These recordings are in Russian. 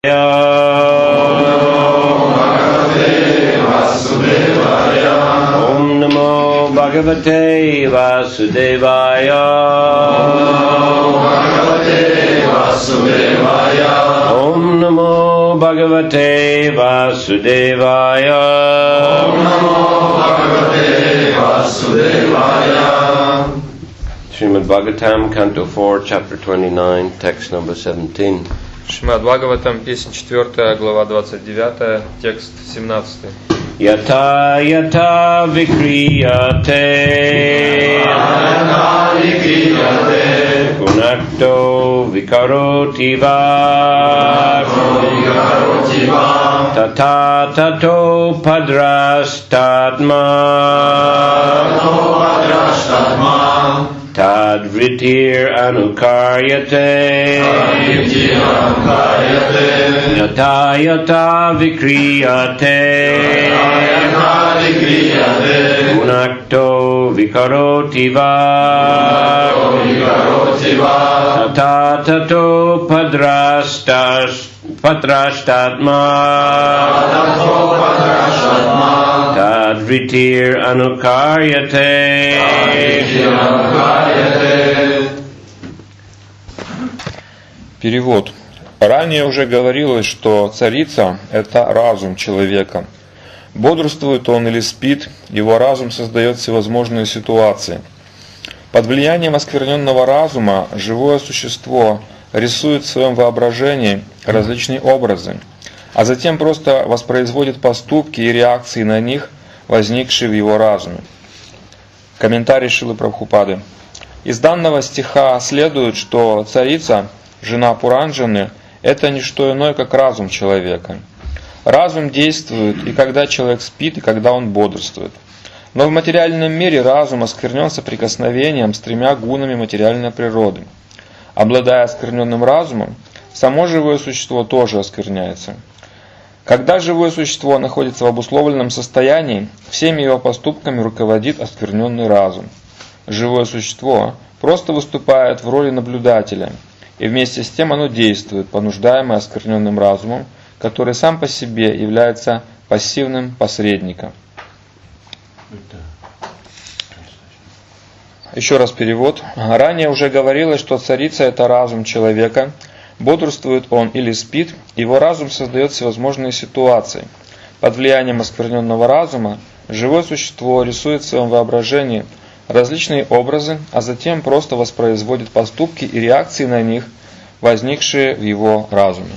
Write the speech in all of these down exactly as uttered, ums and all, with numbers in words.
Om Namo Bhagavate Vasudevaya. Om Namo Bhagavate Vasudevaya. Om Namo Bhagavate Vasudevaya. Srimad Bhagavatam, Canto four, Chapter twenty-nine, Text number seventeen. Шримад Бхагаватам, песня четвёртая, глава двадцать девятая, текст семнадцатый. Yata yata vikriyate Punakto vikaroti va Tata tato padrastadma Tad vritir anukaryate Yata yata vikriyate Punakto vikaroti va Tata tato padrastas padrastadma Tad vritir anukaryate. Перевод. Ранее уже говорилось, что царица – это разум человека. Бодрствует он или спит, его разум создает всевозможные ситуации. Под влиянием оскверненного разума живое существо рисует в своем воображении различные образы, а затем просто воспроизводит поступки и реакции на них, возникшие в его разуме. Комментарий Шрилы Прабхупады. Из данного стиха следует, что царица, жена Пуранджаны, это не что иное, как разум человека. Разум действует и когда человек спит, и когда он бодрствует. Но в материальном мире разум осквернен соприкосновением с тремя гунами материальной природы. Обладая оскверненным разумом, само живое существо тоже оскверняется. Когда живое существо находится в обусловленном состоянии, всеми его поступками руководит оскверненный разум. Живое существо просто выступает в роли наблюдателя, и вместе с тем оно действует, понуждаемое оскверненным разумом, который сам по себе является пассивным посредником. Еще раз перевод. Ранее уже говорилось, что царица – это разум человека. Бодрствует он или спит, его разум создает всевозможные ситуации. Под влиянием оскверненного разума живое существо рисует в своем воображении различные образы, а затем просто воспроизводит поступки и реакции на них, возникшие в его разуме.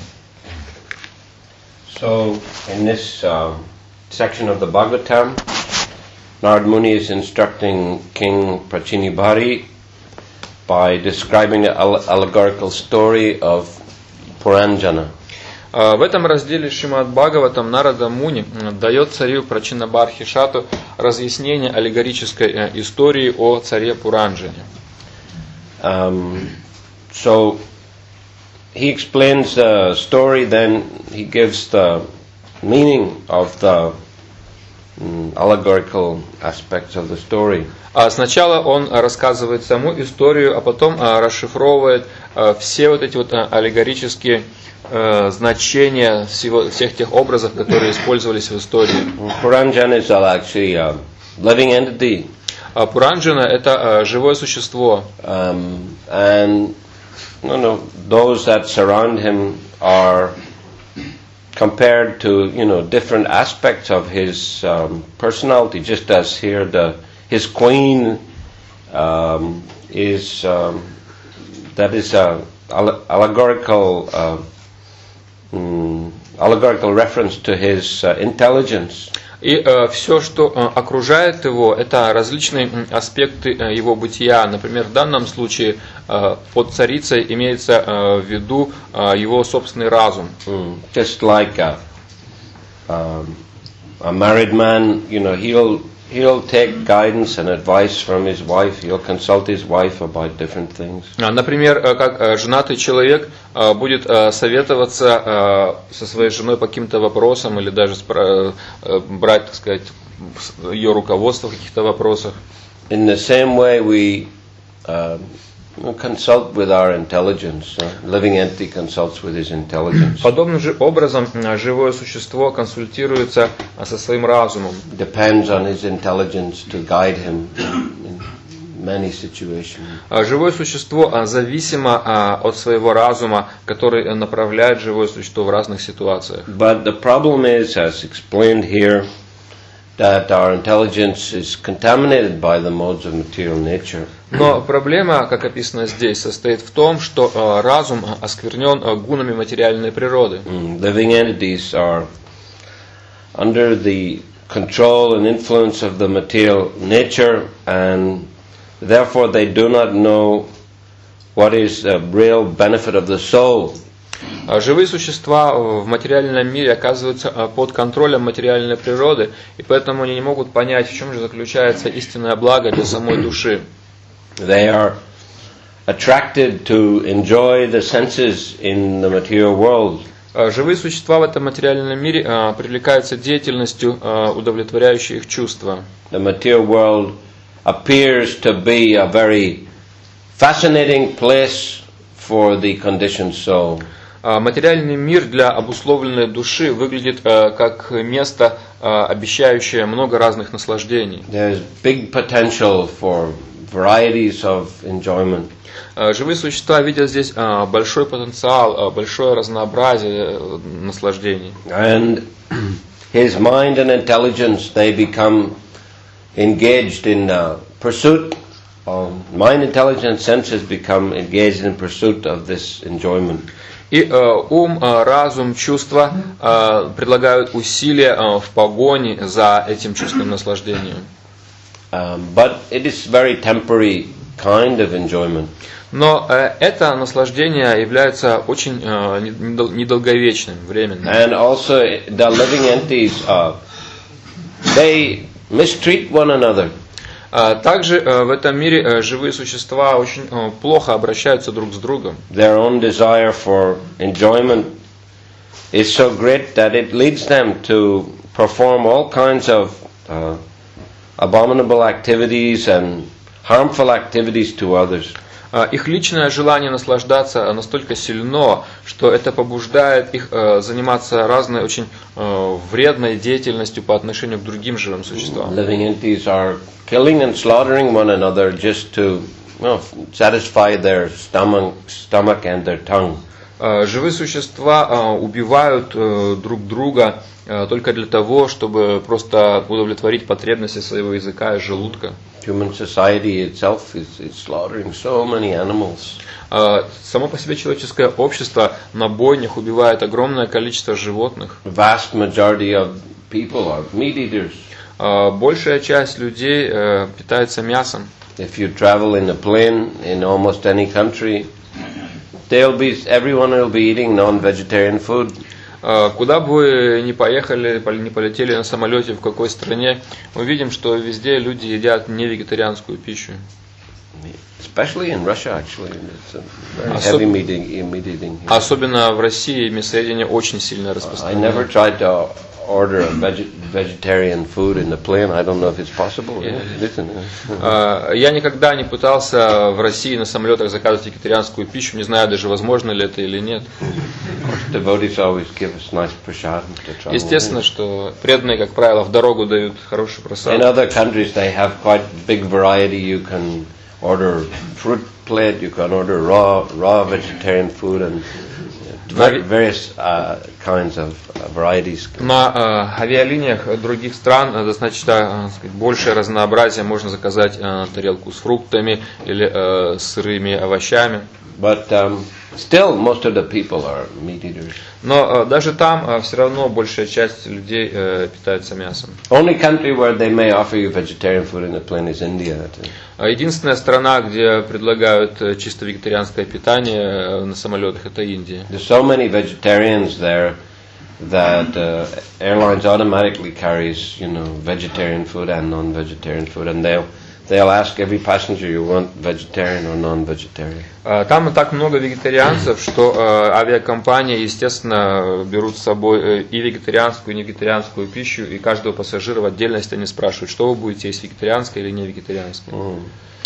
So, in this uh, section of the Bhagavatam, Narad Muni is instructing King Prachinibhari by describing the allegorical story of Puranjana. В этом разделе Шримад Бхагаватам Нарада Муни дает царю Прачинабархишату разъяснение аллегорической истории о царе Пуранджане. Um, so he explains the story, then he gives the meaning of the um, allegorical aspects of the story. Сначала он рассказывает саму историю, а потом расшифровывает все вот эти вот аллегорические значения всего, всех тех образов, которые использовались в истории. Puranjana is actually a living entity. Пуранджана – это живое существо. Um, and you know, those that surround him are compared to, you know, different aspects of his um, personality, just as here the his queen um, is um, that is a allegorical uh, um, allegorical reference to his uh, intelligence. И э, все, что э, окружает его, это различные э, аспекты э, его бытия. Например, в данном случае э, под царицей имеется э, в виду э, его собственный разум. Mm. Just like a, um, a married man, you know, he'll he'll take guidance and advice from his wife. He'll consult his wife about different things. Например, как женатый человек будет советоваться со своей женой по каким-то вопросам или даже брать, так сказать, ее руководство в каких-то вопросах. In the same way, we uh, consult with our intelligence. Uh, living entity consults with his intelligence. Подобным же образом живое существо консультируется со своим разумом. Depends on his intelligence to guide him in many situations. Живое существо зависимо от своего разума, который направляет живое существо в разных ситуациях. But the problem is, as explained here, that our intelligence is contaminated by the modes of material nature. Но проблема, как описано здесь, состоит в том, что разум осквернен гунами материальной природы. Living entities are under the control and influence of the material nature, and therefore they do not know what is the real benefit of the soul. Живые существа в материальном мире оказываются под контролем материальной природы, и поэтому они не могут понять, в чем же заключается истинное благо для самой души. They are attracted to enjoy the senses in the material world. Живые существа в этом материальном мире привлекаются деятельностью, удовлетворяющей их чувства. The material world appears to be a very fascinating place for the conditioned soul. Материальный мир для обусловленной души выглядит как место, обещающее много разных наслаждений. There's big potential for varieties of enjoyment. Живые существа видят здесь большой потенциал, большое разнообразие наслаждений. And his mind and intelligence, they become engaged in uh, pursuit of mind, intelligence, senses become engaged in pursuit of this enjoyment. И э, ум, э, разум, чувства э, предлагают усилия э, в погоне за этим чувственным наслаждением. Um, but it is very temporary kind of enjoyment. Но э, это наслаждение является очень э, недолговечным, временным. And also the living entities, uh, they mistreat one another. Также в этом мире живые существа очень плохо обращаются друг с другом. Their own desire for enjoyment is so great that it leads them to perform all kinds of uh, abominable activities and harmful activities to others. Их личное желание наслаждаться настолько сильно, что это побуждает их заниматься разной очень вредной деятельностью по отношению к другим живым существам. Living entities are killing and slaughtering one another just to, you know, satisfy their stomach, stomach and their tongue. Живые существа убивают друг друга только для того, чтобы просто удовлетворить потребности своего языка и желудка. Human society itself is, is slaughtering so many animals. Само по себе человеческое общество на бойнях убивает огромное количество животных. The vast majority of people are meat eaters. Большая часть людей питается мясом. If you travel in a plane in almost any country, they'll be everyone will be eating non-vegetarian food. Куда бы вы ни поехали, не полетели на самолете, в какой стране, мы видим, что везде люди едят невегетарианскую пищу. Especially in Russia, actually, it's a very heavy meat eating. Особенно в России мясоедение очень сильно распространено. I never tried to order a veg- vegetarian food in the plane. I don't know if it's possible. Yeah. Uh, я никогда не пытался в России на самолетах заказывать вегетарианскую пищу, не знаю даже, возможно ли это или нет. Естественно, что преданные, как правило, в дорогу дают хороший просад. In other countries they have quite big variety. You can order fruit plate, you can order raw raw vegetarian food and various uh, kinds of varieties. На uh, авиалиниях других стран достаточно uh, сказать, большее разнообразие. Можно заказать uh, тарелку с фруктами или uh, сырыми овощами. But um, still, most of the people are meat eaters. Но uh, даже там uh, все равно большая часть людей uh, питается мясом. Only country where they may offer you vegetarian food in the plane is India. Единственная страна, где предлагают чисто вегетарианское питание на самолетах, это Индия. There's so many vegetarians there that uh, airlines automatically carries, you know, vegetarian food and non-vegetarian food, and they'll they'll ask every passenger, you want vegetarian or non-vegetarian. Там так много вегетарианцев, что авиакомпании, естественно, берут с собой и вегетарианскую, и невегетарианскую пищу, и каждого пассажира в отдельности они спрашивают, что вы будете есть, вегетарианское или не вегетарианское. Mm.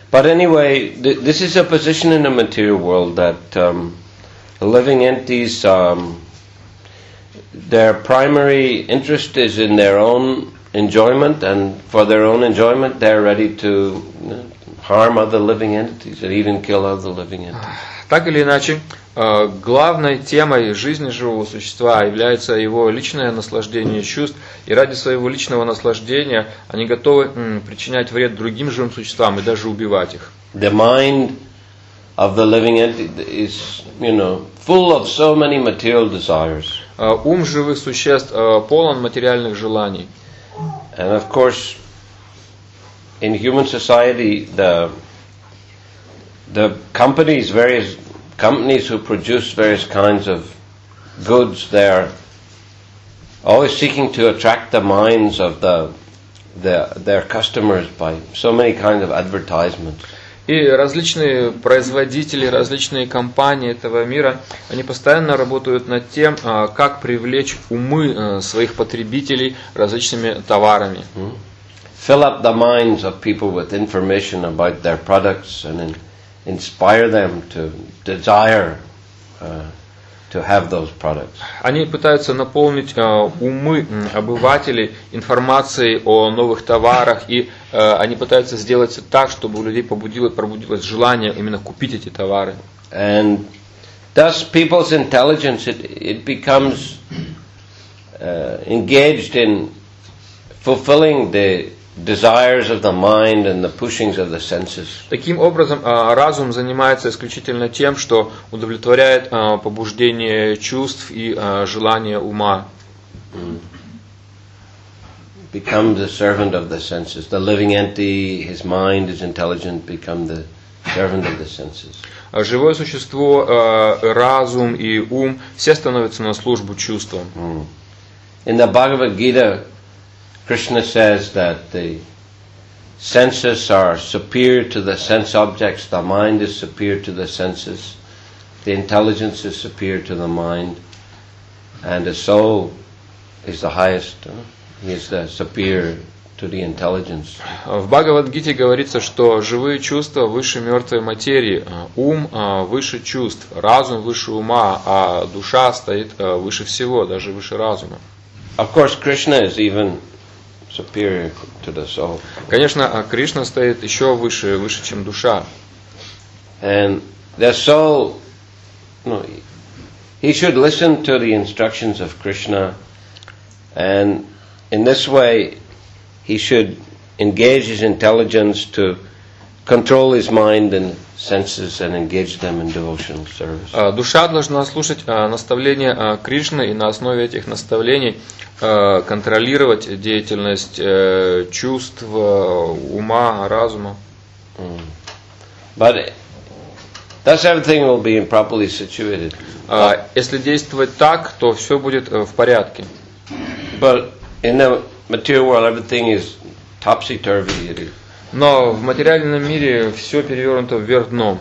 But anyway, th- this is a position in the material world that um, living entities, um, their primary interest is in their own enjoyment, and for their own enjoyment they're ready to you know, harm other living entities and even kill other living entities. Так или иначе, главной темой жизни живого существа является его личное наслаждение чувств, и ради своего личного наслаждения они готовы м, причинять вред другим живым существам и даже убивать их. The mind of the living entity is, you know, full of so many material desires. Ум живых существ полон материальных желаний. And of course, in human society, the the companies, various companies who produce various kinds of goods, they're always seeking to attract the minds of the, the their customers by so many kinds of advertisements. И различные производители, различные компании этого мира, они постоянно работают над тем, как привлечь умы своих потребителей различными товарами. Mm. Fill up the minds of people with information about their products and in, inspire them to desire uh, to have those products. Они пытаются наполнить uh, умы обывателей информацией о новых товарах, и uh, они пытаются сделать так, чтобы у людей побудилось, пробудилось желание именно купить эти товары. And thus people's intelligence, it, it becomes uh, engaged in fulfilling the desires of the mind and the pushings of the senses. Таким образом, разум занимается исключительно тем, что удовлетворяет побуждение чувств и желания ума. Become the servant of the senses. The living entity, his mind is intelligent, become the servant of the senses. Живое существо, разум и ум, все становятся на службу чувствам. In the Bhagavad Gita, Krishna says that the senses are superior to the sense objects, the mind is superior to the senses, the intelligence is superior to the mind, and the soul is the highest, uh, he is the superior to the intelligence. В Бхагавад-гите говорится, что живые чувства выше мертвой материи, ум выше чувств, разум выше ума, а душа стоит выше всего, даже выше разума. Of course, Krishna is even superior to the soul. Конечно, Кришна стоит еще выше, выше, чем душа. And the soul, no, he should listen to the instructions of Krishna, and in this way he should engage his intelligence to control his mind and senses and engage them in devotional service. Душа должна слушать наставления Кришны и на основе этих наставлений контролировать деятельность чувств, ума, разума. Mm. But thus everything will be improperly situated. Если действовать так, то все будет в порядке. But in the material world, everything is topsy-turvy. Но в материальном мире все перевернуто вверх дном.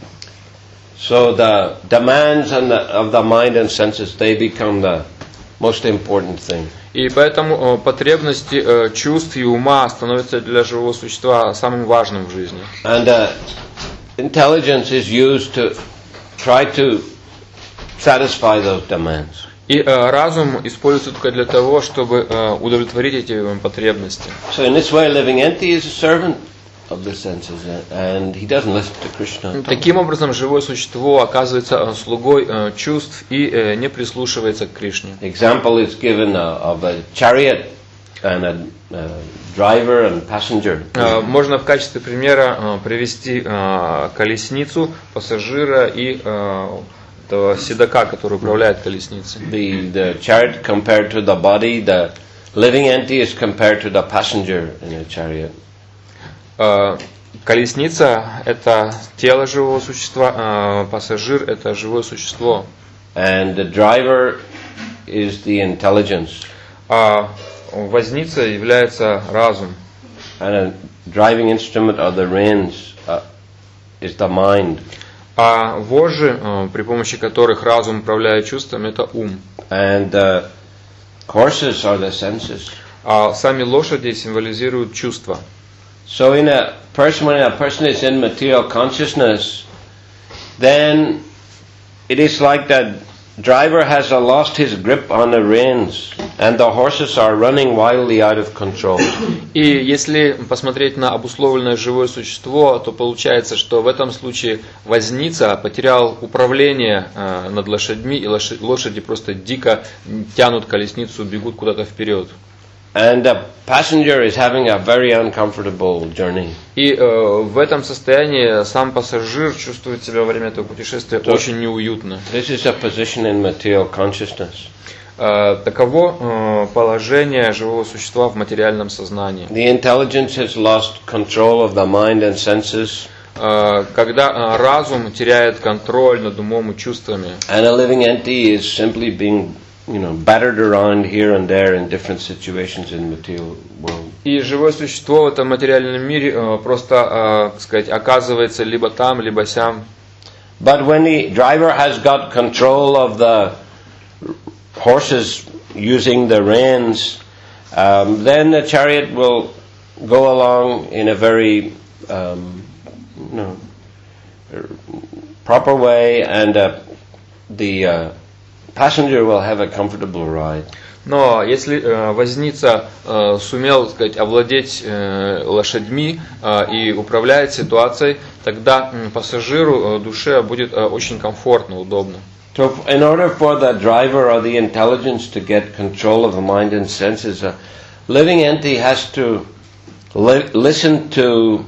So the demands and the, of the mind and senses, they become the most important thing. И поэтому потребности чувств и ума становятся для живого существа самым важным в жизни. And uh, intelligence is used to try to satisfy those demands. И э, разум используется только для того, чтобы э, удовлетворить эти потребности. So in this way, living entity is a servant of the senses, and he doesn't listen to Krishna. Таким образом, живое существо оказывается слугой э, чувств и э, не прислушивается к Кришне. Example is given uh, of a chariot and a uh, driver and passenger. Э, можно в качестве примера э, привести э, колесницу, пассажира и э, этого седока, который управляет колесницей. The the chariot compared to the body, the living entity is compared to the passenger in a chariot. Uh, колесница – это тело живого существа, uh, пассажир – это живое существо. And the driver is the intelligence. А возница является разум. And a driving instrument or the reins uh, is the mind. А вожжи, uh, при помощи которых разум управляет чувствами, это ум. And the horses are the senses. А сами лошади символизируют чувства. So in a person, when a person is in material consciousness, then it is like that driver has lost his grip on the reins, and the horses are running wildly out of control. И если посмотреть на обусловленное живое существо, то получается, что в этом случае возница потерял управление э, над лошадьми, и лошади, лошади просто дико тянут колесницу, бегут куда-то вперед. And the passenger is having a very uncomfortable journey. И э, в этом состоянии сам пассажир чувствует себя во время этого путешествия То- очень неуютно. This is a position in material consciousness. Э, таково э, положение живого существа в материальном сознании. The intelligence has lost control of the mind and senses, Э, когда э, разум теряет контроль над умом и чувствами, and a living entity is simply being, you know, battered around here and there in different situations in the material world. и живое существо в этом материальном мире э, просто, э, так сказать, оказывается либо там, либо сям. But when the driver has got control of the horses using the reins, um, then the chariot will go along in a very um, you know, proper way, and uh, the uh, passenger will have a comfortable ride. Но если э, возница э, сумел, так сказать, овладеть э, лошадьми э, и управляет ситуацией, тогда м, пассажиру э, душе будет э, очень комфортно, удобно. So, in order for the driver or the intelligence to get control of the mind and senses, a living entity has to li- listen to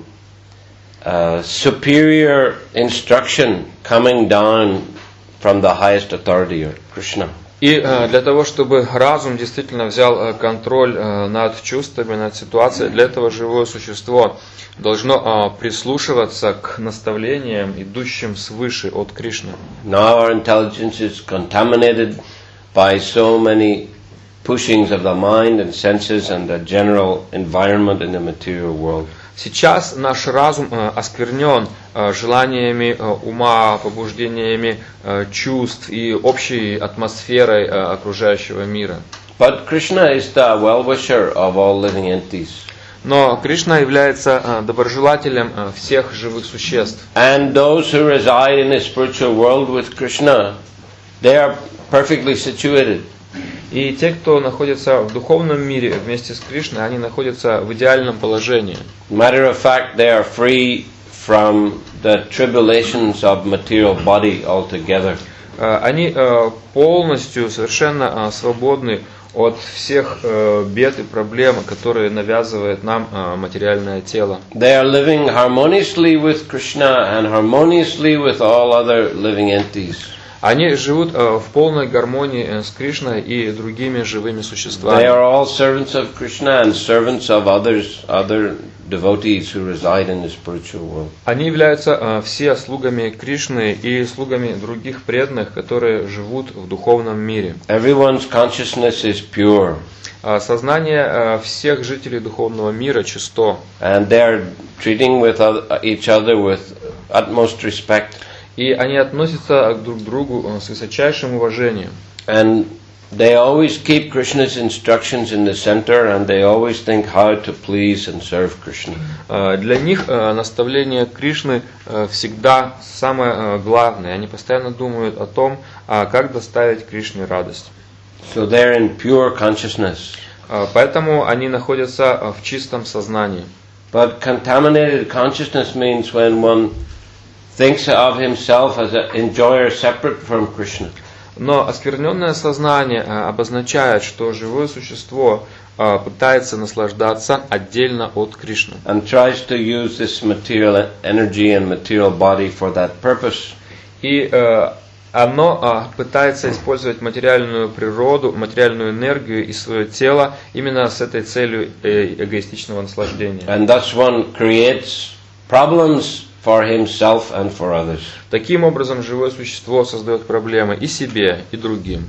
uh, superior instruction coming down from the highest authority, or Krishna. И э, для того, чтобы разум действительно взял э, контроль э, над чувствами, над ситуацией, для этого живое существо должно э, прислушиваться к наставлениям, идущим свыше от Кришны. Now our intelligence is contaminated by so many pushings of the mind and senses and the general environment in the material world. Сейчас наш разум э, осквернен э, желаниями э, ума, побуждениями э, чувств и общей атмосферой э, окружающего мира. But Krishna is the well-wisher of all living entities. Но Кришна является э, доброжелателем э, всех живых существ. And those who reside in the spiritual world with Krishna, they are perfectly situated. И те, кто находится в духовном мире вместе с Кришной, они находятся в идеальном положении. Matter of fact, they are free from the tribulations of material body altogether. Э, Они э, полностью, совершенно э, свободны от всех э, бед и проблем, которые навязывает нам э, материальное тело. They are living harmoniously with Krishna and harmoniously with all other living entities. Они живут э, в полной гармонии э, с Кришной и другими живыми They существами. are all servants of Krishna and servants of others, other devotees who reside in the spiritual world. Они являются э, все слугами Кришны и слугами других преданных, которые живут в духовном мире. Everyone's consciousness is pure, Э, Сознание э, всех жителей духовного мира чисто. and they are treating with oth- each other with utmost respect. И они относятся друг к другу э, с высочайшим уважением. And they always keep Krishna's instructions in the center, and they always think how to please and serve Krishna. Э, Для них э, наставление Кришны э, всегда самое э, главное. Они постоянно думают о том, а как доставить Кришне радость. So they're in pure consciousness. Э, Поэтому они находятся э, в чистом сознании. But contaminated consciousness means when one thinks of himself as an enjoyer separate from Krishna. Но оскверненное сознание э, обозначает, что живое существо э, пытается наслаждаться отдельно от Кришны. And tries to use this material energy and material body for that purpose. И э, оно э, пытается использовать материальную природу, материальную энергию и свое тело именно с этой целью э, эгоистичного наслаждения. And thus one creates problems for himself and for others. Таким образом, живое существо создает проблемы и себе, и другим.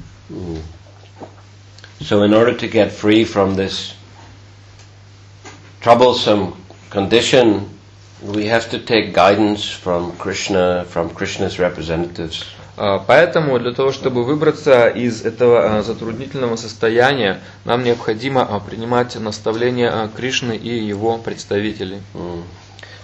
So in order to get free from this troublesome condition, we have to take guidance from Krishna, from Krishna's representatives. Э, Поэтому для того, чтобы выбраться из этого э, затруднительного состояния, нам необходимо э, принимать наставления э, Кришны и его представителей. Mm.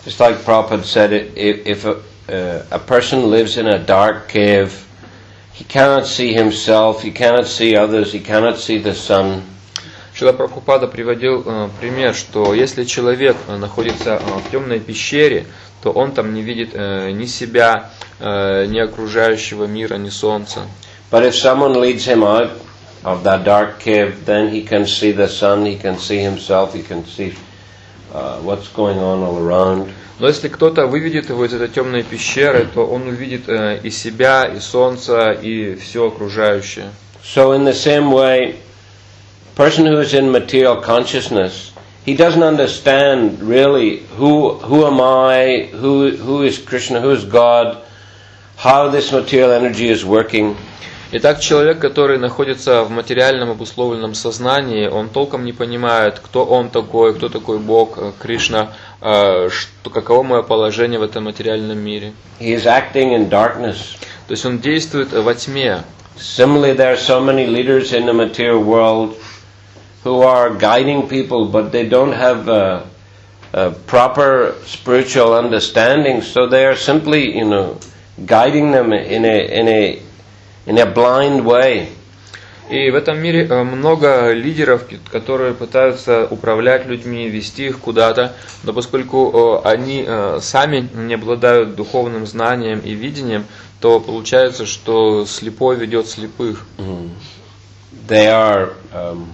Just like Prabhupada said, if, if a, uh, a person lives in a dark cave, he cannot see himself, he cannot see others, he cannot see the sun. Шрила Прабхупада приводил э, пример, что если человек э, находится э, в темной пещере, то он там не видит э, ни себя, э, ни окружающего мира, ни солнца. But if someone leads him out of that dark cave, then he can see the sun, he can see himself, he can see uh, what's going on all around. Но если кто-то выведет его из этой темной пещеры, то он увидит э, и себя, и солнце, и все окружающее. So in the same way, a person who is in material consciousness, he doesn't understand really who who am I, who who is Krishna, who is God, how this material energy is working. Итак, человек, который находится в материальном обусловленном сознании, он толком не понимает, кто он такой, кто такой Бог, Кришна, что, каково мое положение в этом материальном мире. He is acting in darkness. То есть он действует во тьме. Similarly, there are so many leaders in the material world who are guiding people, but they don't have a, a proper spiritual understanding, so they are simply, you know, guiding them in a in a in a blind way. И в этом мире много лидеров, которые пытаются управлять людьми, вести их куда-то, но поскольку они сами не обладают духовным знанием и видением, то получается, что слепой ведет слепых. Mm. They are um,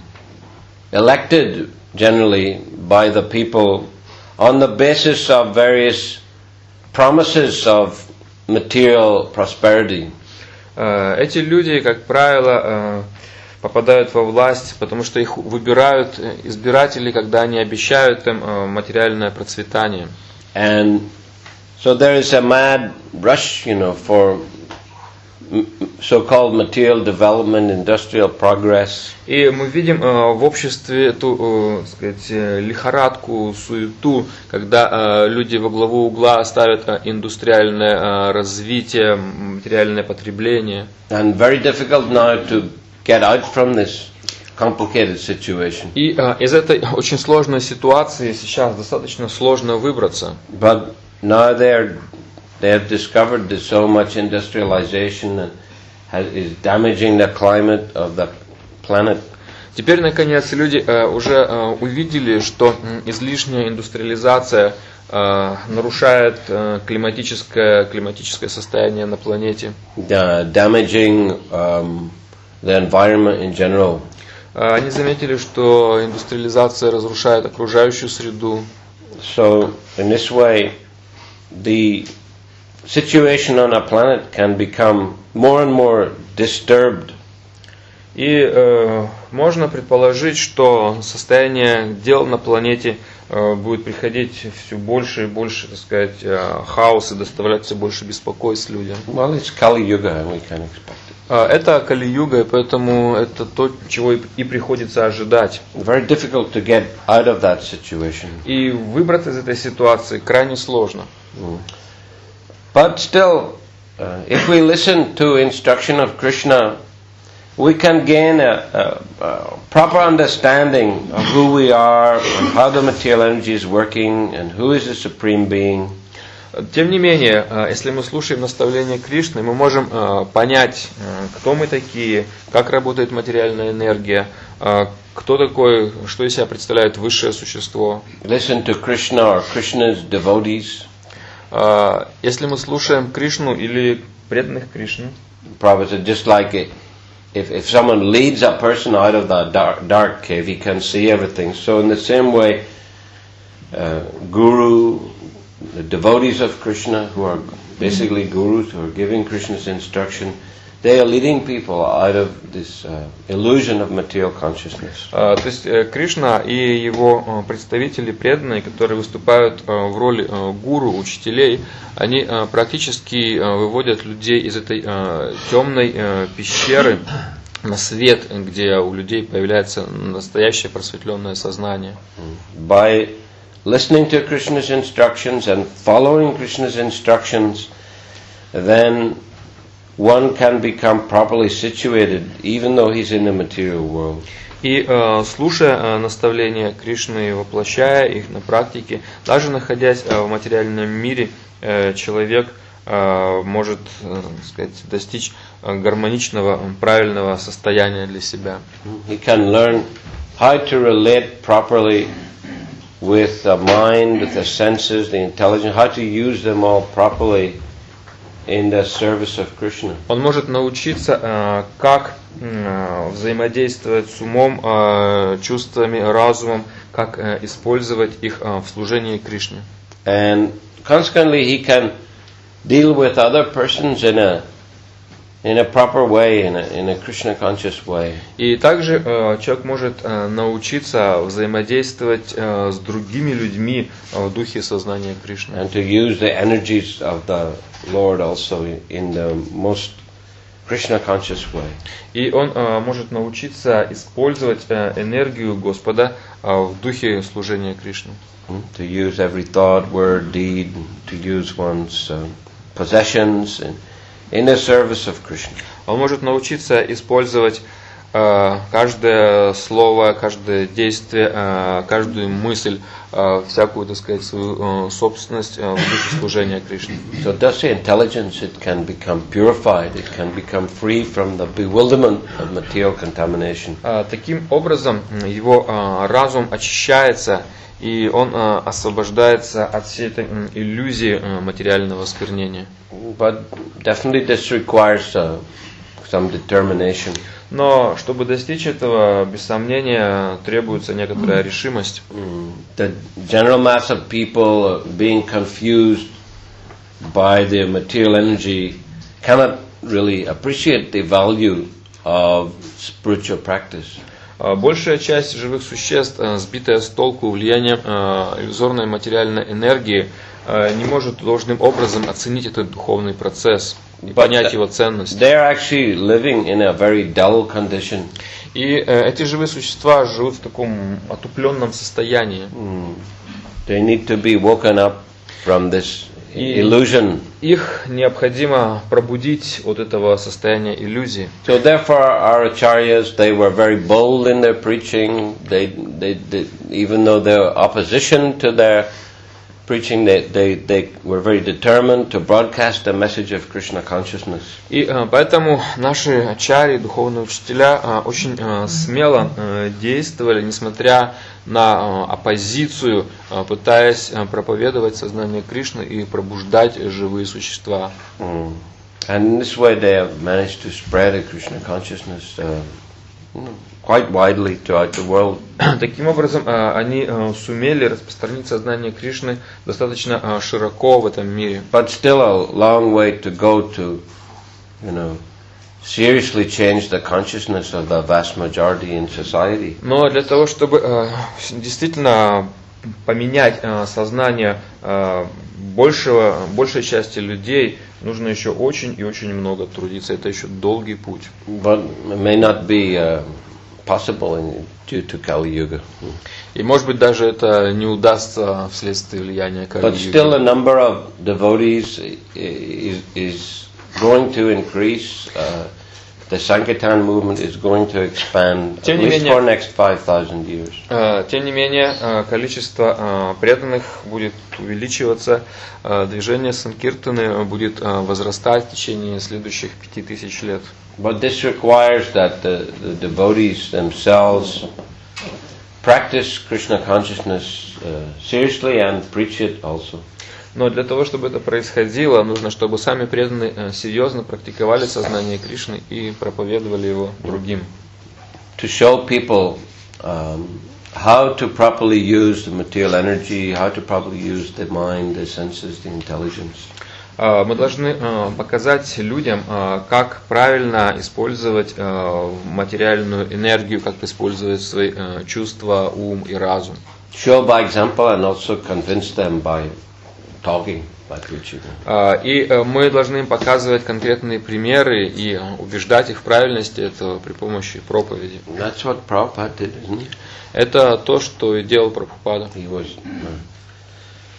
elected generally by the people on the basis of various promises of material prosperity. Эти люди, как правило, попадают во власть, потому что их выбирают избиратели, когда они обещают им материальное процветание. And so there is a mad rush, you know, for so-called material development, industrial progress. И мы видим в обществе эту, так сказать, лихорадку, суету, когда люди во главу угла ставят индустриальное развитие, материальное потребление. And very difficult now to get out from this complicated situation. И из этой очень сложной ситуации сейчас достаточно сложно выбраться. But now they are they have discovered that so much industrialization and has, is damaging the climate of the planet. Теперь, наконец, люди э, уже э, увидели, что излишняя индустриализация э, нарушает э, климатическое, климатическое состояние на планете. Uh, damaging um, the environment in general. Э, они заметили, что индустриализация разрушает окружающую среду. So, in this way, the situation on our planet can become more and more disturbed. И э, можно предположить, что состояние дел на планете э, будет приходить все больше и больше, так сказать, э, хаос и доставлять все больше беспокойств людям. Well, it's Kali Yuga, and we can expect it. Э, это Кали-юга, и поэтому это то, чего и, и приходится ожидать. Very difficult to get out of that situation. И выбраться из этой ситуации крайне сложно. Mm. But still, uh, if we listen to instruction of Krishna, we can gain a, a, a proper understanding of who we are, and how the material energy is working, and who is the Supreme Being. Тем не менее, если мы слушаем наставления Кришны, мы можем понять, кто мы такие, как работает материальная энергия, кто такой, что из себя представляет высшее существо. Listen to Krishna or Krishna's devotees. Если мы слушаем Кришну или преданных Кришны, Prabhupada said, just like it, if if someone leads a person out of that dark, dark cave, he can see everything. So in the same way, uh, Guru, the devotees of Krishna, who are basically gurus, who are giving Krishna's instruction, they are leading people out of this uh, illusion of material consciousness. То есть Кришна и его представители преданные, которые выступают в роли гуру, учителей, они практически выводят людей из этой темной пещеры на свет, где у людей появляется настоящее просветленное сознание. By listening to Krishna's instructions and following Krishna's instructions, then one can become properly situated even though he's in the material world. И э, слушая э, наставления Кришны и воплощая их на практике, даже находясь э, в материальном мире, э, человек э, может э, сказать, достичь э, гармоничного, правильного состояния для себя. He can learn how to relate properly with the mind, with the senses, the intelligence, how to use them all properly in the service of Krishna. Он может научиться, э, как э, взаимодействовать с умом, э, чувствами, разумом, как э, использовать их э, в служении Кришне. And consequently he can deal with other persons in a in a proper way, in a, in a Krishna conscious way. И также э, человек может э, научиться взаимодействовать э, с другими людьми э, в духе сознания Кришны. And to use the energies of the Lord also in the most Krishna conscious way. И он э, может научиться использовать э, энергию Господа э, в духе служения Кришны. To use every thought, word, deed, to use one's uh, possessions and in the service of Krishna. Он может научиться использовать э, каждое слово, каждое действие, э, каждую мысль, э, всякую, так сказать, свою э, собственность э, в духе служения Кришне. So thus the intelligence, it can become purified, it can become free from the bewilderment of material contamination. Э, таким образом, его э, разум очищается, и он э, освобождается от всей этой э, иллюзии э, материального осквернения. But definitely this requires uh, some determination. Но чтобы достичь этого, без сомнения, требуется некоторая решимость. The general mass of people being confused by the material energy cannot really appreciate the value of spiritual practice. Большая часть живых существ, сбитая с толку влиянием иллюзорной материальной энергии, не может должным образом оценить этот духовный процесс и понять его ценность. They are actually living in a very dull condition. И эти живые существа живут в таком отупленном состоянии. They need to be woken up from this illusion. Их необходимо пробудить от этого состояния иллюзии. So therefore our acharyas, they were very bold in their preaching. They, they, they even though they were opposition to their preaching, they, they, they were very determined to broadcast the message of Krishna consciousness. И э, поэтому наши ачарьи, духовные учителя, э, очень э, смело э, действовали, несмотря на э, оппозицию, э, пытаясь э, проповедовать сознание Кришны и пробуждать живые существа. Mm. And in this way they have managed to spread a Krishna consciousness uh, quite widely throughout the world. Таким образом, они сумели распространить сознание Кришны достаточно широко в этом мире. But still a long way to go to, you know, seriously change the consciousness of the vast majority in society. Но для того, чтобы действительно поменять сознание большего, большей части людей, нужно еще очень и очень много трудиться. Это еще долгий путь. But it may not be uh, possible in, due to Kali Yuga. И может быть даже это не удастся вследствие влияния Кали But still a number of devotees is, is going to increase. Uh, The Sankirtan movement is going to expand at least for next five thousand years. Тем не менее, количество преданных будет увеличиваться, движение Санкиртаны будет возрастать в течение следующих пяти тысяч лет. But this requires that the, the devotees themselves practice Krishna consciousness uh, seriously and preach it also. Но для того, чтобы это происходило, нужно, чтобы сами преданные серьезно практиковали сознание Кришны и проповедовали его другим. To show people um, how to properly use the material energy, how to properly use the mind, the senses, the intelligence. Мы должны показать людям, как правильно использовать материальную энергию, как использовать свои чувства, ум и разум. Show by example and also convince them by talking, by preaching. И мы должны им показывать конкретные примеры и убеждать их в правильности этого при помощи проповеди. That's what Prabhupada did, isn't it? Это то, что и делал Прабхупада. He was uh,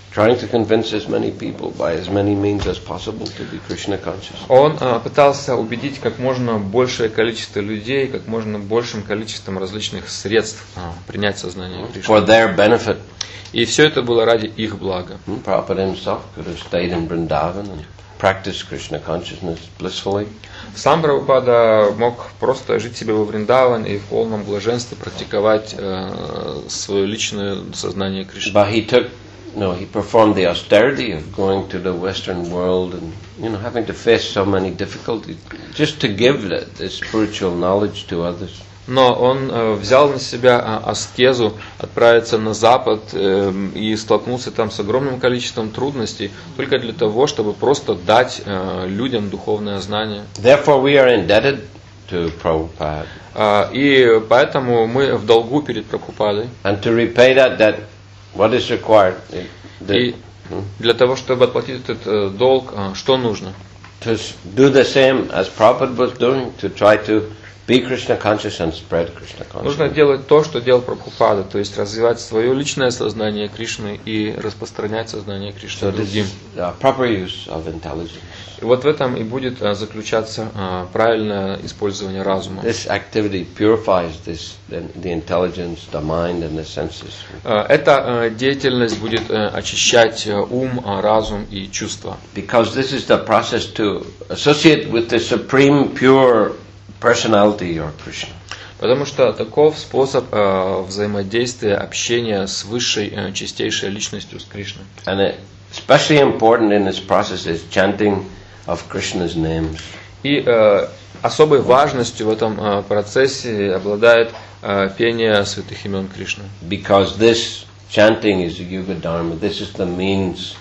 trying to convince as many people by as many means as possible to be Krishna conscious. Он а, пытался убедить как можно большее количество людей, как можно большим количеством различных средств а, принять сознание Кришны. For their benefit. И все это было ради их блага. Hmm? Prabhupada himself could have stayed in Vrindavan and practiced Krishna consciousness blissfully. Сам Прабхупада мог просто жить себе во Вриндаване и в полном блаженстве практиковать э, свое личное сознание Кришны. But he took, no, he performed the austerity of going to the Western world and, you know, having to face so many difficulties just to give the, the spiritual knowledge to others. Но он э, взял на себя э, аскезу, отправиться на Запад э, и столкнулся там с огромным количеством трудностей только для того, чтобы просто дать э, людям духовное знание. Therefore we are indebted to Prabhupada. Э, и поэтому мы в долгу перед Прабхупадой. And to repay that debt, what is required? The, И для того, чтобы отплатить этот э, долг, э, что нужно? to do the same as Prabhupada was doing, to try to be Krishna conscious and spread Krishna Нужно consciousness. делать то, что делал Прабхупада, то есть развивать свое личное сознание Кришны и распространять сознание Кришны So this другим. is uh, proper use of intelligence. И вот в этом и будет а, заключаться а, правильное использование разума. This activity purifies this, the, the intelligence, the mind, and the senses. А, Эта а, деятельность будет а, очищать а, ум, а, разум и чувства. Because this is the process to associate with the supreme pure personality or Krishna. Потому что таков способ а, взаимодействия, общения с высшей, а, чистейшей личностью, с Кришной. And especially important in this process is chanting of Krishna's names. И э, особой важностью в этом э, процессе обладает э, пение святых имен Кришны. Because this chanting is a yuga dharma. This is the means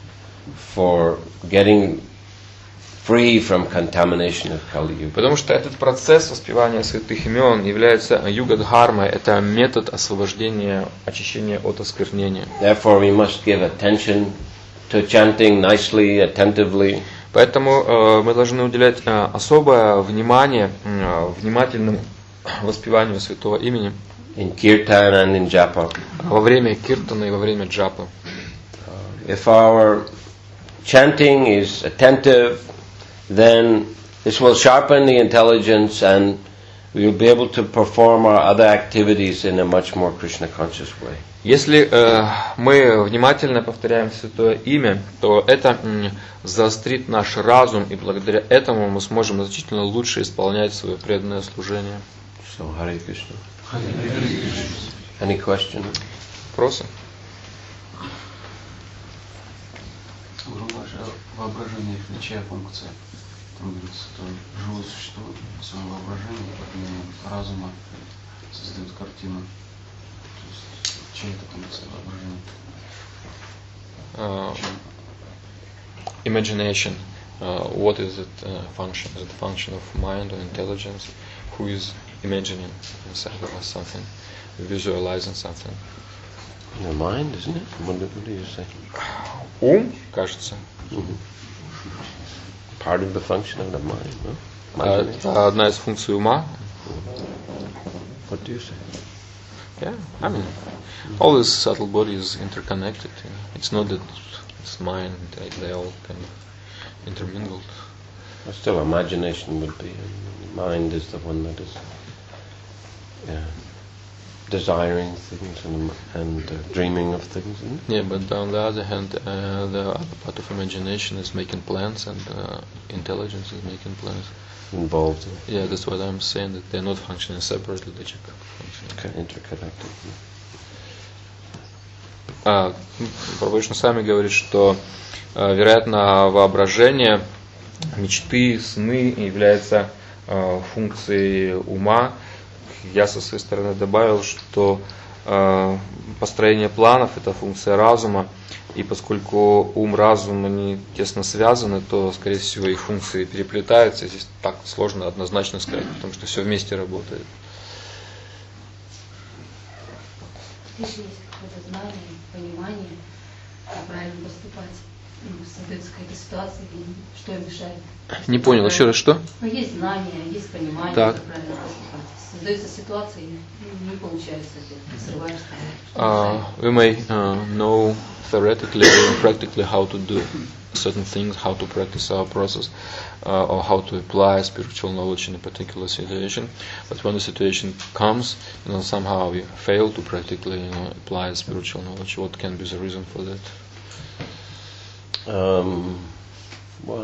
for getting free from contamination of Kali Yuga. Потому что этот процесс воспевания святых имен является юга-дхармой, это метод освобождения, очищения от осквернения. Therefore we must give attention to chanting nicely, attentively. Поэтому э, мы должны уделять э, особое внимание э, внимательному воспеванию святого имени In kirtan and in japa. во время киртана и во время джапы. If our chanting is attentive, then this will sharpen the intelligence and we will be able to perform our other activities in a much more Krishna conscious way. Если э, мы внимательно повторяем святое имя, то это м, заострит наш разум, и благодаря этому мы сможем значительно лучше исполнять свое преданное служение. So, Hare Krishna. Any questions? Вопросы? Ваше воображение это чья функция? Там говорится, что живое существо в своем воображении под влиянием разума создает картину. То есть чья это функция воображения? Uh, imagination. Uh, what is it uh, function? Is it a function of mind or intelligence? Who is imagining inside of us something, visualizing something? Your mind, isn't it? What do, what do you say? Ум, кажется. Mm-hmm. Part of the function of the mind, no? Uh, Imagination. это одна из функций ума. What do you say? Yeah, I mean, all these subtle bodies interconnected. You know. It's not that it's mind; they, they all kind of intermingled. Well, still, imagination would be. And mind is the one that is yeah, desiring things and, and uh, dreaming of things. Isn't it? Yeah, but on the other hand, uh, the other part of imagination is making plans, and uh, intelligence is making plans. Involved in Yeah, that's what I'm saying. That they're not functioning separately; they just functioning. okay, interconnected. А, Прабхупада сами говорит, что, э, вероятно, воображение, мечты, сны являются э, функцией ума. Я со своей стороны добавил, что э, построение планов – это функция разума, и поскольку ум, разум, они тесно связаны, то, скорее всего, их функции переплетаются. Здесь так сложно однозначно сказать, потому что все вместе работает. Если есть какое-то знание, понимание, как правильно поступать. создается какая-то ситуация, и что им мешает? Не понял, еще раз, что? Ну, есть знания, есть понимание, Так. как правильно поступать. Создается ситуация, и не получается, ты срываешься. Uh, we may uh, know theoretically and practically how to do certain things, how to practice our process, uh, or how to apply spiritual knowledge in a particular situation. But when the situation comes, you know, somehow we fail to practically, you know, apply spiritual knowledge. What can be the reason for that? Um, well,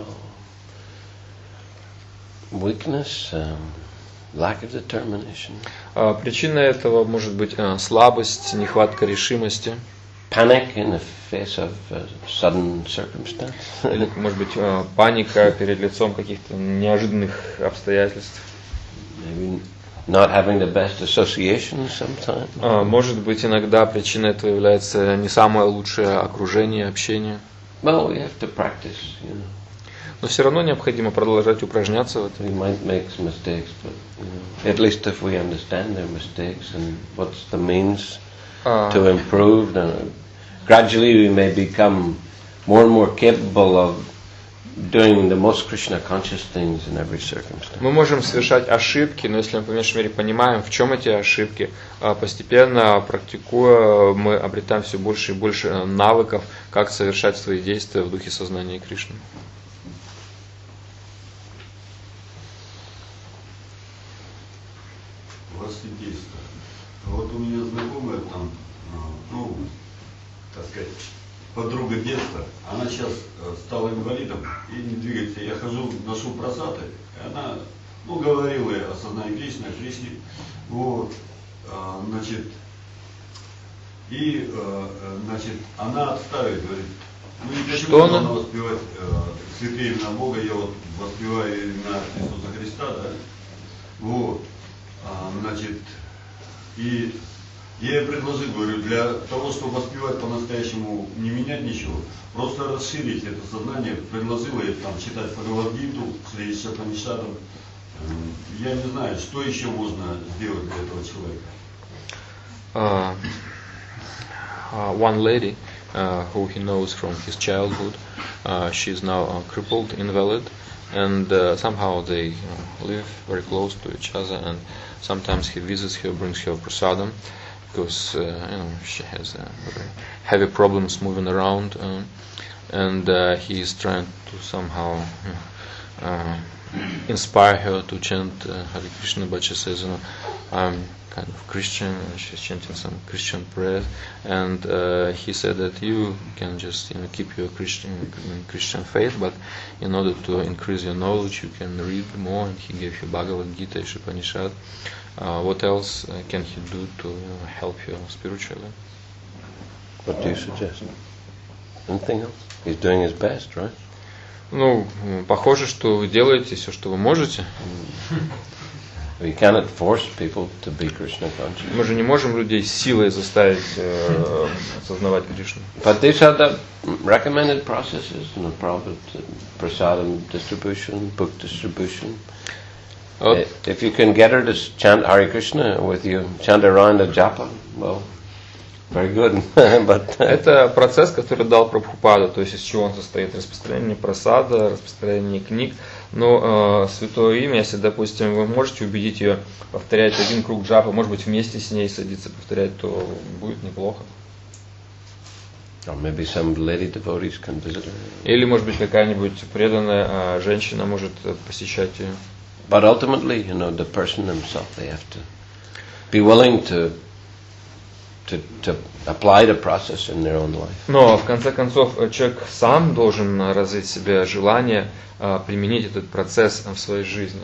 weakness, um, lack of determination. Uh, причина этого может быть uh, слабость, нехватка решимости. Panic in the face of uh, sudden circumstance. Или, может быть, uh, паника перед лицом каких-то неожиданных обстоятельств. Maybe not having the best associations sometimes. Uh, может быть, иногда причиной этого является не самое лучшее окружение, общение. Well, we have to practice, you know. Но все равно необходимо продолжать упражняться в этом. We might make some mistakes, but you know, at least if we understand their mistakes and what's the means Uh, to improve, then gradually we may become more and more capable of doing the most Krishna conscious things in every circumstance. Мы можем совершать ошибки, но если мы по меньшей мере понимаем, в чем эти ошибки, постепенно практикуя, мы обретаем все больше и больше навыков, как совершать свои действия в духе сознания Кришны. Святейство. Вот у меня знакомая там, ну, так сказать, подруга детства, она сейчас стала инвалидом и не двигается. Я хожу, ношу просады, и она, ну, говорила о сознании Кришны, о Кришне, вот, значит, и, значит, она отставит, говорит, ну, и почему Что она она? воспевать святые имена Бога, я вот воспеваю имена Иисуса Христа, да, вот, значит, и я ей предложил, говорю, для того, чтобы воспевать по-настоящему, не менять ничего, просто расширить это сознание, предложил ей там читать Бхагавад-гиту с Шапанишадом. Я не знаю, что еще можно сделать для этого человека. Uh, uh, one lady uh, who he knows from his childhood, uh, she is now uh, crippled, invalid, and uh, somehow they uh, live very close to each other, and sometimes he visits her, brings her prasadam, because uh, you know she has uh, very heavy problems moving around, um, and uh, he is trying to somehow uh, inspire her to chant uh, Hare Krishna, but she says, you know, I'm kind of Christian, and she's chanting some Christian prayers, and uh, he said that you can just, you know, keep your Christian Christian faith, but in order to increase your knowledge, you can read more. And he gave you Bhagavad Gita, Upanishad. Uh, what else uh, can he do to, you know, help you spiritually? What do you suggest? Anything else? He's doing his best, right? Ну, похоже, что вы делаете все, что вы можете. We cannot force people to be Krishna conscious. Мы же не можем людей силой заставить э, осознавать Кришну. But these are the recommended processes, you know, Prabhupada, prasadam distribution, book distribution. Вот. If you can get her to chant Hare Krishna with you, chant around the japa, well, very good. But Это процесс, который дал Прабхупада, то есть из чего он состоит: распространение прасада, распространение книг. Но э, святое имя, если, допустим, вы можете убедить ее повторять один круг джапа, может быть, вместе с ней садиться повторять, то будет неплохо. or maybe some lady devotees can visit her. Или, может быть, какая-нибудь преданная э, женщина может посещать ее. But ultimately, you know, the person himself, they have to be willing to to to apply the process in their own life. Но в конце концов человек сам должен развить в себе желание э, применить этот процесс в своей жизни.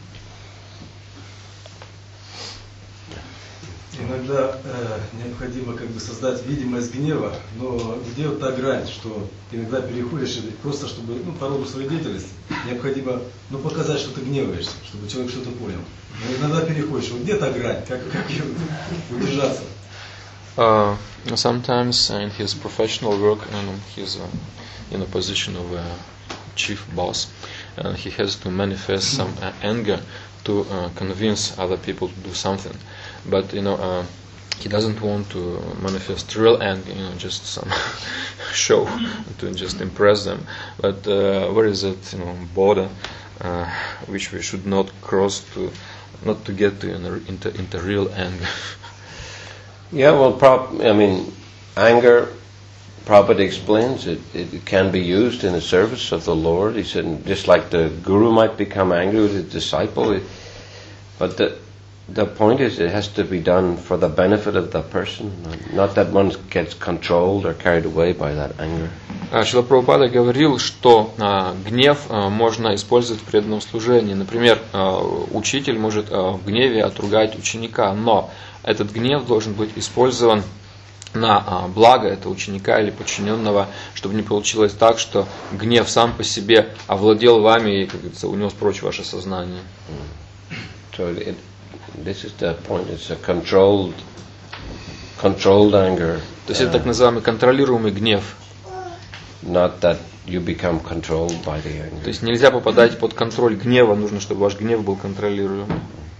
Иногда э, необходимо как бы создать видимость гнева, но где вот та грань, что иногда переходишь, просто чтобы, ну, по роду своей деятельности, необходимо, ну, показать, что ты гневаешься, чтобы человек что-то понял. Но иногда переходишь, вот где та грань, как, как ее удержаться? Uh, sometimes in his professional work, um, he's uh, in a position of a chief boss, and he has to manifest some uh, anger to uh, convince other people to do something. But you know, uh, he doesn't want to manifest real anger, you know, just some show to just impress them. But uh, where is that, you know, border uh, which we should not cross to, not to get to, you know, into into real anger? Yeah, well, prop, I mean, anger, Prabhupada explains, it, it can be used in the service of the Lord. He said, just like the guru might become angry with his disciple, it, but the the point is it has to be done for the benefit of the person, not that one gets controlled or carried away by that anger. Шрила Прабхупада говорил, что а, гнев а, можно использовать в преданном служении. Например, а, учитель может а, в гневе отругать ученика, но этот гнев должен быть использован на а, благо этого ученика или подчиненного, чтобы не получилось так, что гнев сам по себе овладел вами и, как говорится, унес прочь ваше сознание. So it, this is the point. It's a controlled, controlled anger. То есть это так называемый контролируемый гнев. Not that you become controlled by the anger. То есть нельзя попадать под контроль гнева, нужно, чтобы ваш гнев был контролируемый.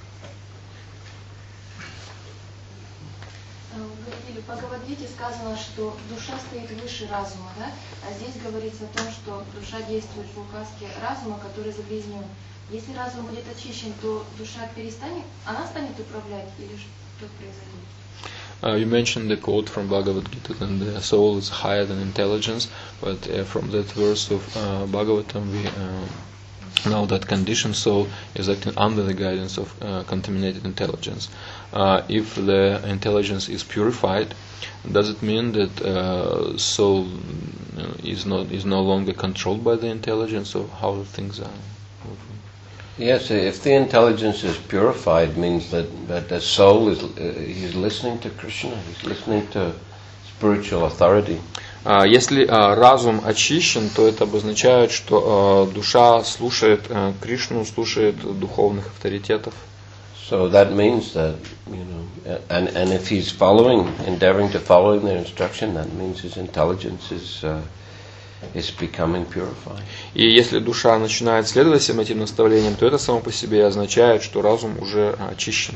В Бхагавад-гите сказано, что душа стоит выше разума, да? А здесь говорится о том, что душа действует в указке разума, который загрязнен. Если разум будет очищен, то душа перестанет, она станет управлять, или что произойдет? Uh, you mentioned the quote from Bhagavad Gita that the soul is higher than intelligence, but uh, from that verse of uh, Bhagavatam we uh, know that conditioned soul is acting under the guidance of uh, contaminated intelligence. Uh, if the intelligence is purified, does it mean that uh, soul uh, is not is no longer controlled by the intelligence, or how things are? Yes, if the intelligence is purified, means that, that the soul is uh, he's listening to Krishna, he's listening to spiritual authority. Uh, если uh, разум очищен, то это обозначает, что uh, душа слушает uh, Кришну, слушает духовных авторитетов. So that means that, you know, and and if he's following, endeavoring to follow their instruction, that means his intelligence is uh, is becoming purified. И если душа начинает следовать всем этим наставлениям, то это само по себе означает, что разум уже очищен.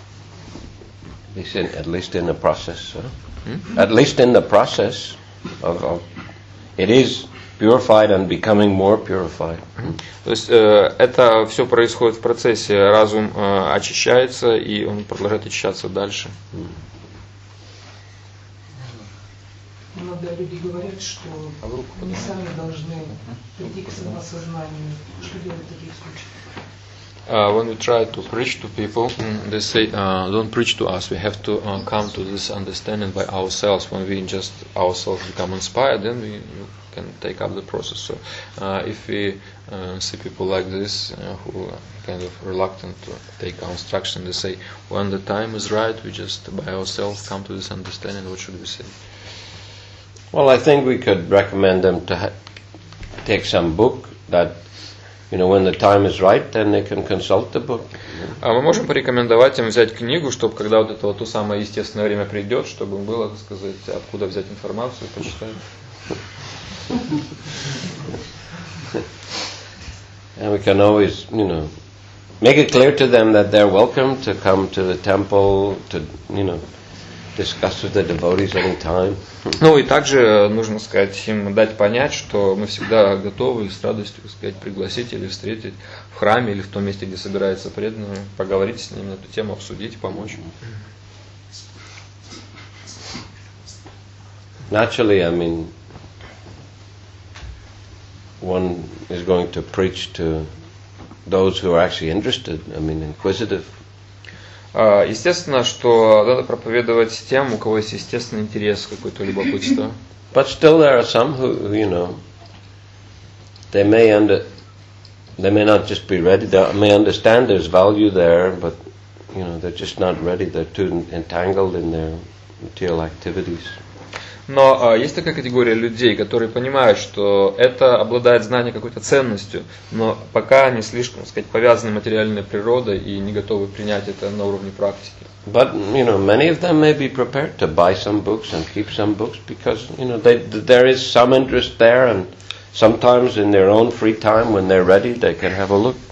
At least in the process, huh? hmm? At least in the process of, of it is purified and becoming more purified. Hmm? То есть э, это все происходит в процессе. Разум э, очищается, и он продолжает очищаться дальше. Hmm. Иногда люди говорят, что мы сами должны прийти к самосознанию. Что делать в таких случаях? Uh, when we try to preach to people, they say, uh, don't preach to us, we have to uh, come to this understanding by ourselves. When we just ourselves become inspired, then we can take up the process. So uh, if we uh, see people like this, uh, who are kind of reluctant to take our instruction, they say, when the time is right, we just by ourselves come to this understanding, what should we say? Well, I think we could recommend them to ha- take some book that, you know, when the time is right, then they can consult the book. А мы можем порекомендовать им взять книгу, чтобы когда вот это вот то самое естественное время придет, чтобы было, так сказать, откуда взять информацию, почитать. And we can always, you know, make it clear to them that they're welcome to come to the temple, to, you know, discuss with the devotees anytime. Ну и также нужно сказать им, дать понять, что мы всегда готовы с радостью, так сказать, пригласить или встретить в храме или в том месте, где собираются преданные, поговорить с ними на эту тему, обсудить, помочь. Naturally, I mean, one is going to preach to those who are actually interested, I mean, inquisitive. Естественно, что надо проповедовать тем, у кого есть естественный интерес, какое-то любопытство. But still there are some who, you know, they may under, they may not just be ready, they may understand there's value there, but, you know, they're just not ready, they're too entangled in their material activities. Но э, есть такая категория людей, которые понимают, что это обладает знанием какой-то ценностью, но пока они слишком, так сказать, повязаны материальной природой и не готовы принять это на уровне практики. But, you know, many of them may be prepared to buy some books and keep some books because, you know, they, there is some interest there, and sometimes in their own free time when they're ready they can have a look.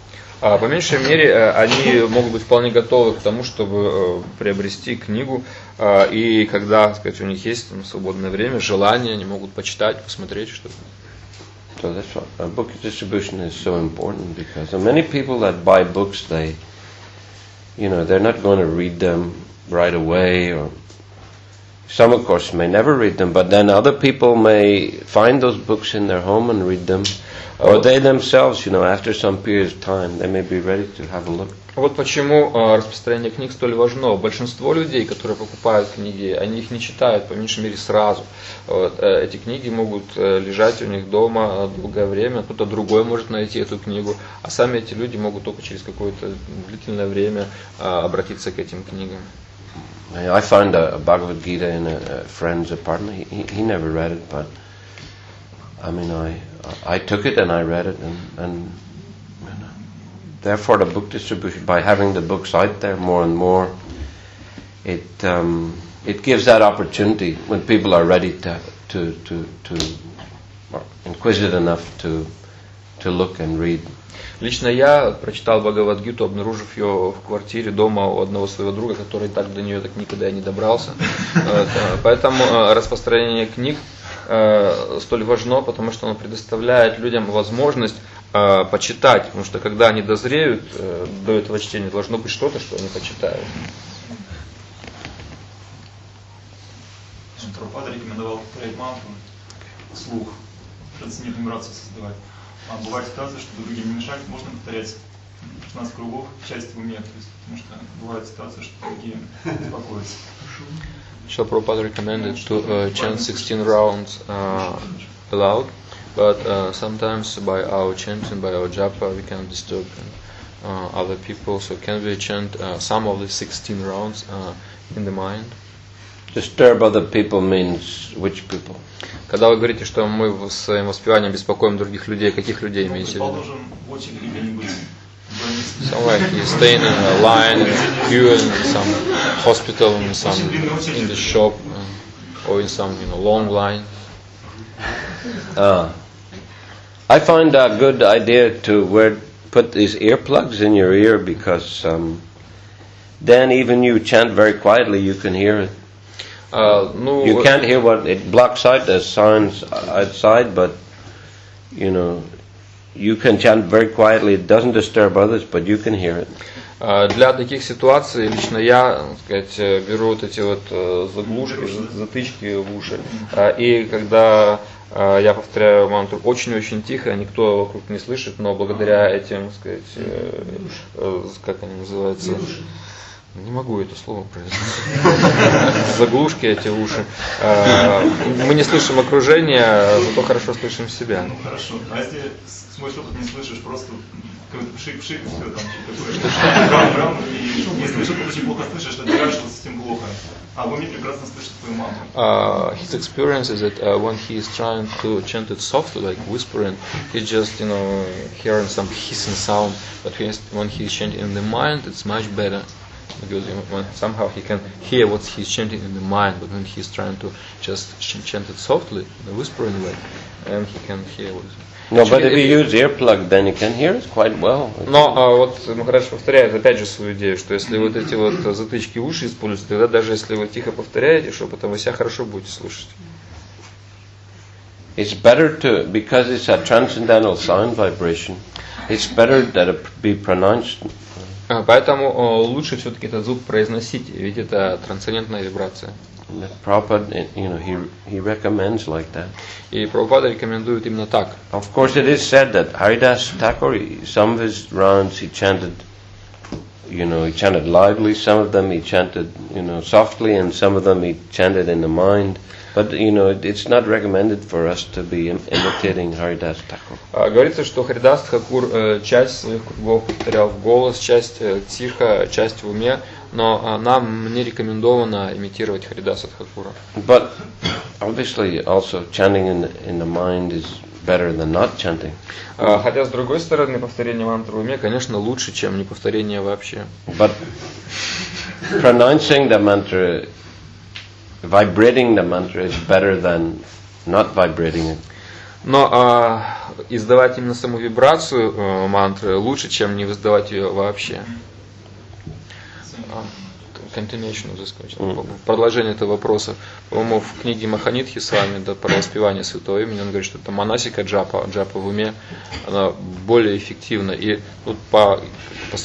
По меньшей мере, они могут быть вполне готовы к тому, чтобы приобрести книгу, и когда, так сказать, у них есть там свободное время, желание, они могут почитать, посмотреть что-то. So that's why uh, book distribution is so important, because uh, many people that buy books, they, you know, they're not going to read them right away, or some, of course, may never read them, but then other people may find those books in their home and read them, or they themselves, you know, after some period of time, they may be ready to have a look. Вот почему э, распространение книг столь важно. Большинство людей, которые покупают книги, они их не читают, по меньшей мере, сразу. Вот, э, эти книги могут э, лежать у них дома долгое время, кто-то другой может найти эту книгу, а сами эти люди могут только через какое-то длительное время э, обратиться к этим книгам. I found a, a Bhagavad Gita in a, a friend's apartment. He, he never read it, but I mean, I I took it and I read it, and, and you know, therefore the book distribution, by having the books out there more and more, it um, it gives that opportunity when people are ready to to to, to or inquisitive enough to to look and read. Лично я прочитал Бхагавад-гиту, обнаружив ее в квартире дома у одного своего друга, который так до нее так никогда и не добрался. Поэтому распространение книг столь важно, потому что оно предоставляет людям возможность почитать, потому что когда они дозреют до этого чтения, должно быть что-то, что они почитают. Прабхупада рекомендовал повторять мантру вслух, трансцендентную вибрацию создавать. А бывает ситуация, что другим не мешать, можно повторять шестнадцать кругов, часть в уме, то есть, потому что бывает ситуация, что другие беспокоятся. Srila Prabhupada recommended to uh, chant sixteen rounds uh, aloud, but uh, sometimes by our chanting, by our japa, we can disturb uh, other people. So can we chant uh, some of the sixteen rounds uh, in the mind? Disturb other people means which people? Когда вы говорите, что мы своим воспеванием беспокоим других людей, каких людей имеете в виду? Somewhere he's staying in a line, in a queue, in some hospital, in some in the shop, uh, or in some you know long line. Uh, I find a good idea to wear put these earplugs in your ear, because um, then even you chant very quietly, you can hear it. Uh, ну, you can't hear what it blocks out the sounds outside, but you know. You can chant very quietly, it doesn't disturb others, but you can hear it. Для таких ситуаций лично я, так сказать, беру вот эти вот заглушки, затычки в уши, и когда я повторяю мантру очень-очень тихо, никто вокруг не слышит, но благодаря этим, так сказать, как они называются, не могу это слово произнести, заглушки эти уши, мы не слышим окружения, зато хорошо слышим себя. Ну хорошо, а если свой шепот не слышишь, просто какой-то пшик-пшик, все там, что-то брам-брам, и если шепот очень плохо слышишь, то дираешь, что совсем плохо. А в уме прекрасно слышит твою мантру. Uh, his experience is that uh, when he is trying to chant it softly, like whispering, he's just, you know, hearing some hissing sound, but he has, when he's chanting in the mind, it's much better. Because you know, when somehow he can hear what he's chanting in the mind, but when he's trying to just ch- chant it softly, in a whispering way, and he can hear what. No, but if you use earplug, then you can hear it quite well. Но а, вот Махарадж повторяет опять же свою идею, что если вот эти вот затычки уши используете, тогда даже если вы тихо повторяете шепотом, вы себя хорошо будете слушать. It's better to, because it's a transcendental sound vibration, it's better that it be pronounced. Поэтому лучше все-таки этот звук произносить, ведь это трансцендентная вибрация. Prabhupada, you know, he he recommends like that. И Прабхупада рекомендует именно так. Of course, it is said that Haridas Thakur, some of his rounds he chanted, you know, he chanted loudly. Some of them he chanted, you know, softly, and some of them he chanted in the mind. But you know, it's not recommended for us to be imitating Haridas Thakur. Говорится, что Харидас Тхакур часть своих кругов повторял в голос, часть тихо, часть в уме, но нам не рекомендовано имитировать Харидаса Тхакура. But obviously, also chanting in the, in the mind is better than not chanting. Хотя с другой стороны, повторение мантры в уме, конечно, лучше, чем не повторение вообще. But pronouncing the mantra, vibrating the mantra is better than not vibrating it. Но а, издавать именно саму вибрацию э, мантры лучше, чем не издавать ее вообще. Continuation of this question. Mm. Продолжение этого вопроса. По-моему, в книге Маханидхи с вами, да, про воспевание святого имени, он говорит, что это манасика джапа, джапа в уме, она более эффективна. И тут по, по